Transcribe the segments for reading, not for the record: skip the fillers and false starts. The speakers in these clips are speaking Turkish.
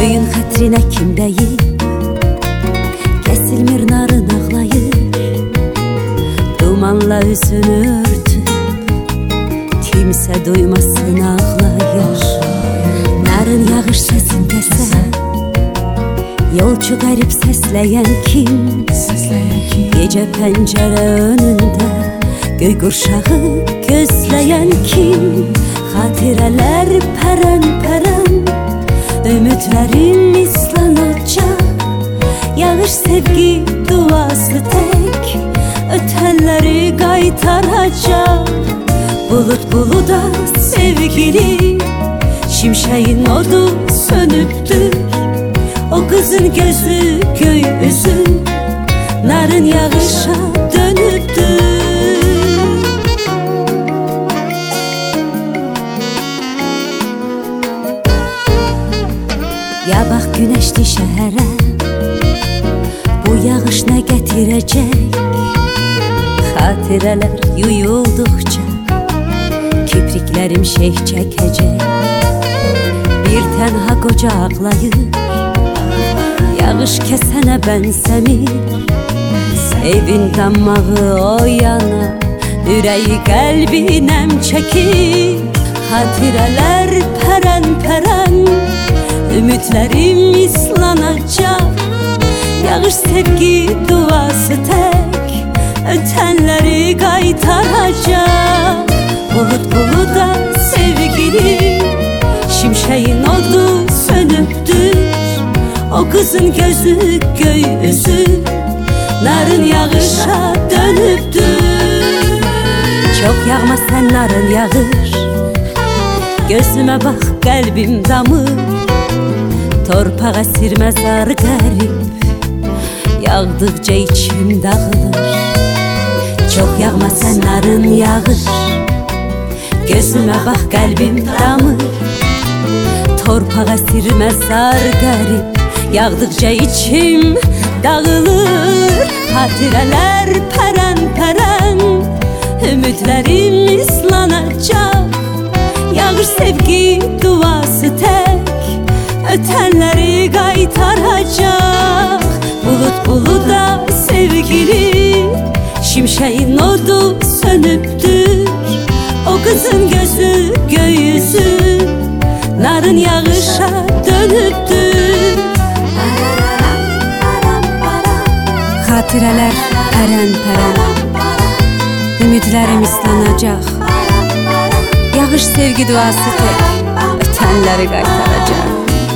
Köyün xətrinə kim deyir, kesilmir narın ağlayır. Dumanla üzünü örtüp, kimse duymasın ağlayır. Narın yağış sesinde sen, yolcu garip sesleyen kim? Gece pencere önünde göy qurşağı gözleyen kim? Xatireler peren peren, ümitlerim islanacak. Yağış sevgi duası tek, ötenleri qaytaracak. Bulut buluda sevgili, şimşeğin odu sönüptür. O kızın gözü göy üzü, narın yağışa dönüptür. Ya bak güneşli şehre, bu yağış ne getirecek? Hatireler yuyuldukça kipriklerim şeyh çekecek. Bir tenha koca ağlayır, yağış kesene benzemir. Sevin damağı o yana, yüreği kalbi nem çekir. Hatireler peren peren, ümitlerim islanacak. Yağış sevgi duası tek, ötenleri qaytaracak. Bulut buluda sevgili, şimşeğin odu sönüptür. O kızın gözü göy üzü, narın yağışa dönüptür. Çok yağma sen narın yağır, gözüme bak kalbim damır. Torpağa sirmez ar garip, yağdıkça içim dağılır. Çok yağma sen narın yağır, gözüme bak kalbim damır. Torpağa sirmez ar garip, yağdıkça içim dağılır. Hatireler peren peren, ümitlerim islanacak. Yağış sevgi duası tek, ötenleri qaytaracak. Bulut buluda sevgili, şimşeğin odu sönüptür. O kızın gözü göy yüzü, narın yağışa dönüptür. Hatireler peren peren, ümitlerim islanacak. Yağış sevgi duası tek, ötenleri qaytaracak.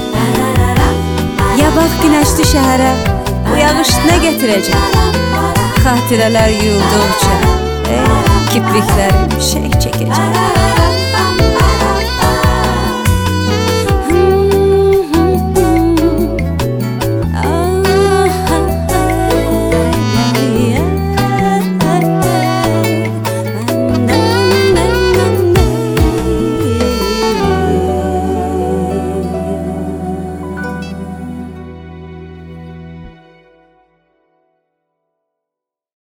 Ya bak güneşli şehre, bu yağış ne getirecek? Hatireler yuyuldukça kipriklerim şeyh çekecek.